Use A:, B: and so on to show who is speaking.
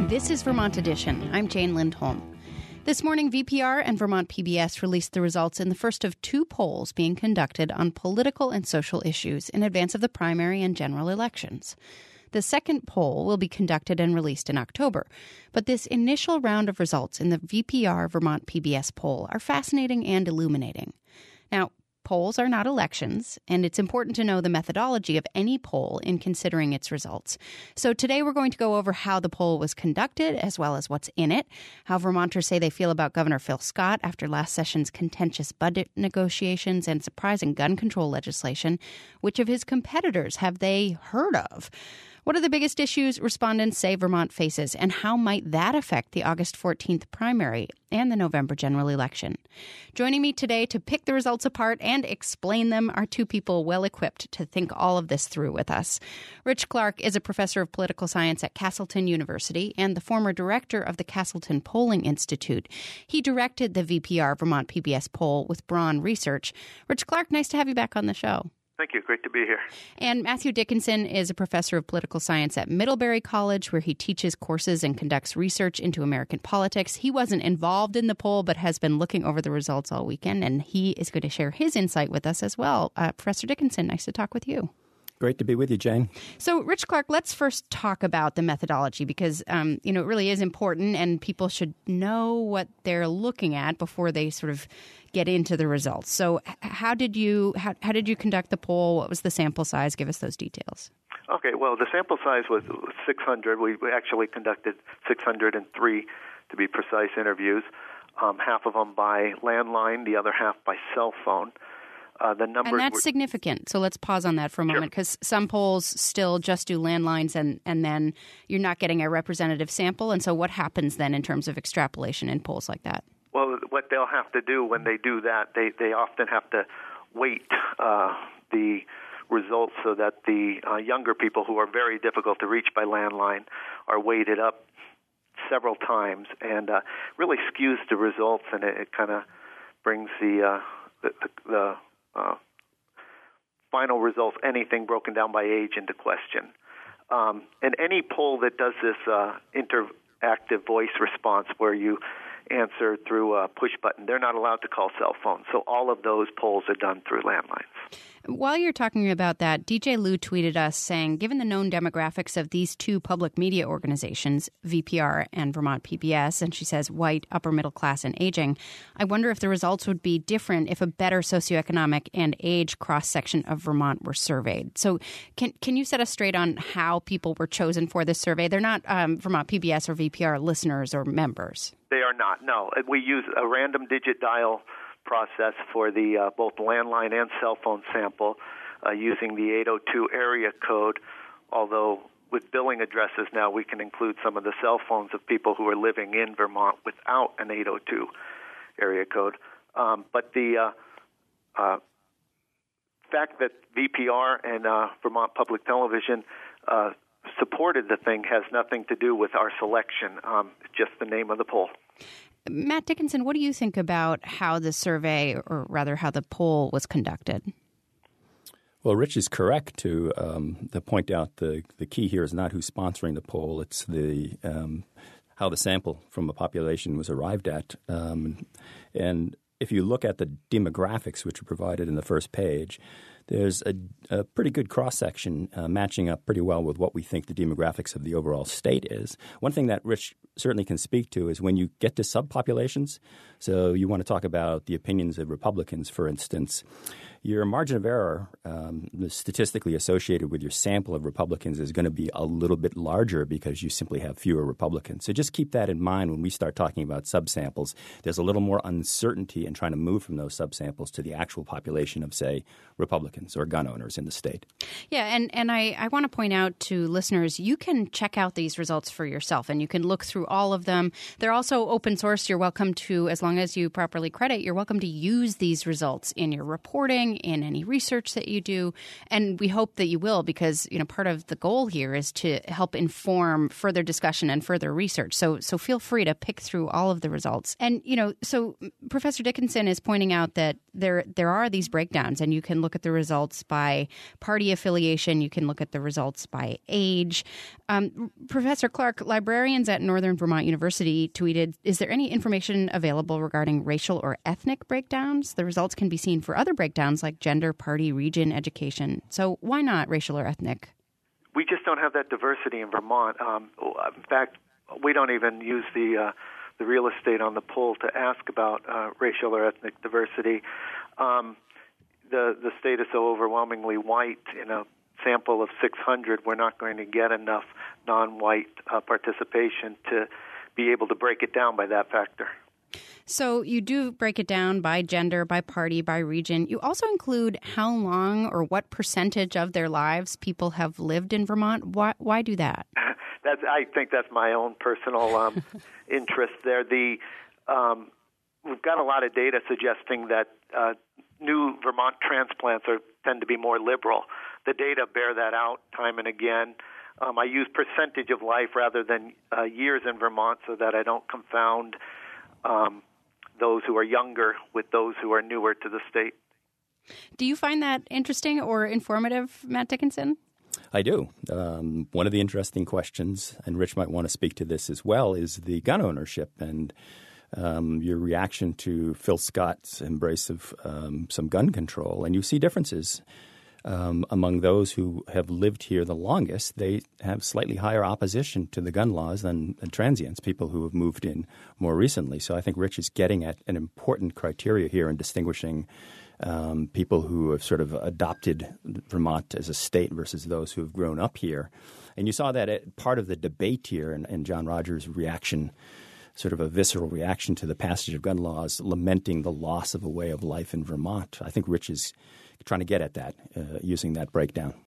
A: This is Vermont Edition. I'm Jane Lindholm. This morning, VPR and Vermont PBS released the results in the first of two polls being conducted on political and social issues in advance of the primary and general elections. The second poll will be conducted and released in October, but this initial round of results in the VPR Vermont PBS poll are fascinating and illuminating. Now, polls are not elections, and it's important to know the methodology of any poll in considering its results. So today we're going to go over how the poll was conducted, as well as what's in it, how Vermonters say they feel about Governor Phil Scott after last session's contentious budget negotiations and surprising gun control legislation. Which of his competitors have they heard of? What are the biggest issues respondents say Vermont faces, and how might that affect the August 14th primary and the November general election? Joining me today to pick the results apart and explain them are two people well equipped to think all of this through with us. Rich Clark is a professor of political science at Castleton University and the former director of the Castleton Polling Institute. He directed the VPR Vermont PBS poll with Braun Research. Rich Clark, nice to have you back on the show.
B: Thank you. Great to be here.
A: And Matthew Dickinson is a professor of political science at Middlebury College, where he teaches courses and conducts research into American politics. He wasn't involved in the poll, but has been looking over the results all weekend, and he is going to share his insight with us as well. Professor Dickinson, nice to talk with you.
C: Great to be with you, Jane.
A: So, Rich Clark, let's first talk about the methodology because, it really is important and people should know what they're looking at before they sort of get into the results. So how did you conduct the poll? What was the sample size? Give us those details.
B: Okay, well, the sample size was 600. We actually conducted 603, to be precise, interviews, half of them by landline, the other half by cell phone. And
A: that's significant. So let's pause on that for a moment because some polls still just do landlines and then you're not getting a representative sample. And so what happens then in terms of extrapolation in polls like that?
B: Well, what they'll have to do when they do that, they often have to weight the results so that the younger people who are very difficult to reach by landline are weighted up several times and really skews the results, and it kind of brings the final results, anything broken down by age, into question. And any poll that does this interactive voice response where you answer through a push button, they're not allowed to call cell phones. So all of those polls are done through landlines.
A: While you're talking about that, DJ Lou tweeted us saying, given the known demographics of these two public media organizations, VPR and Vermont PBS, and she says white, upper middle class, and aging, I wonder if the results would be different if a better socioeconomic and age cross-section of Vermont were surveyed. So can you set us straight on how people were chosen for this survey? They're not Vermont PBS or VPR listeners or members.
B: They are not, no. We use a random digit dial process for the both landline and cell phone sample using the 802 area code, although with billing addresses now we can include some of the cell phones of people who are living in Vermont without an 802 area code. But the fact that VPR and Vermont Public Television supported the thing has nothing to do with our selection. It's just the name of the poll.
A: Matt Dickinson, what do you think about how the survey, or rather how the poll was conducted?
C: Well, Rich is correct to point out the key here is not who's sponsoring the poll. It's the how the sample from the population was arrived at. And if you look at the demographics which are provided in the first page, there's a pretty good cross-section matching up pretty well with what we think the demographics of the overall state is. One thing that Rich certainly can speak to is when you get to subpopulations, so you want to talk about the opinions of Republicans, for instance, your margin of error statistically associated with your sample of Republicans is going to be a little bit larger because you simply have fewer Republicans. So just keep that in mind when we start talking about subsamples. There's a little more uncertainty in trying to move from those subsamples to the actual population of, say, Republicans or gun owners in the state.
A: Yeah, and I want to point out to listeners, you can check out these results for yourself and you can look through all of them. They're also open source. You're welcome to, as long as you properly credit, you're welcome to use these results in your reporting doing, in any research that you do. And we hope that you will, because, part of the goal here is to help inform further discussion and further research. So feel free to pick through all of the results. And, so Professor Dickinson is pointing out that there are these breakdowns, and you can look at the results by party affiliation. You can look at the results by age. Professor Clark, librarians at Northern Vermont University tweeted, "Is there any information available regarding racial or ethnic breakdowns? The results can be seen for other breakdowns like gender, party, region, education. So why not racial or ethnic?"
B: We just don't have that diversity in Vermont. In fact, we don't even use the real estate on the poll to ask about racial or ethnic diversity. The state is so overwhelmingly white. In a sample of 600, we're not going to get enough non-white participation to be able to break it down by that factor.
A: So you do break it down by gender, by party, by region. You also include how long or what percentage of their lives people have lived in Vermont. Why do that?
B: I think that's my own personal interest there. We've got a lot of data suggesting that new Vermont transplants tend to be more liberal. The data bear that out time and again. I use percentage of life rather than years in Vermont so that I don't confound those who are younger with those who are newer to the state.
A: Do you find that interesting or informative, Matt Dickinson?
C: I do. One of the interesting questions, and Rich might want to speak to this as well, is the gun ownership and your reaction to Phil Scott's embrace of some gun control. And you see differences among those who have lived here the longest. They have slightly higher opposition to the gun laws than transients, people who have moved in more recently. So I think Rich is getting at an important criteria here in distinguishing people who have sort of adopted Vermont as a state versus those who have grown up here. And you saw that part of the debate here and John Rogers' reaction, sort of a visceral reaction to the passage of gun laws, lamenting the loss of a way of life in Vermont. I think Rich is trying to get at that using that breakdown.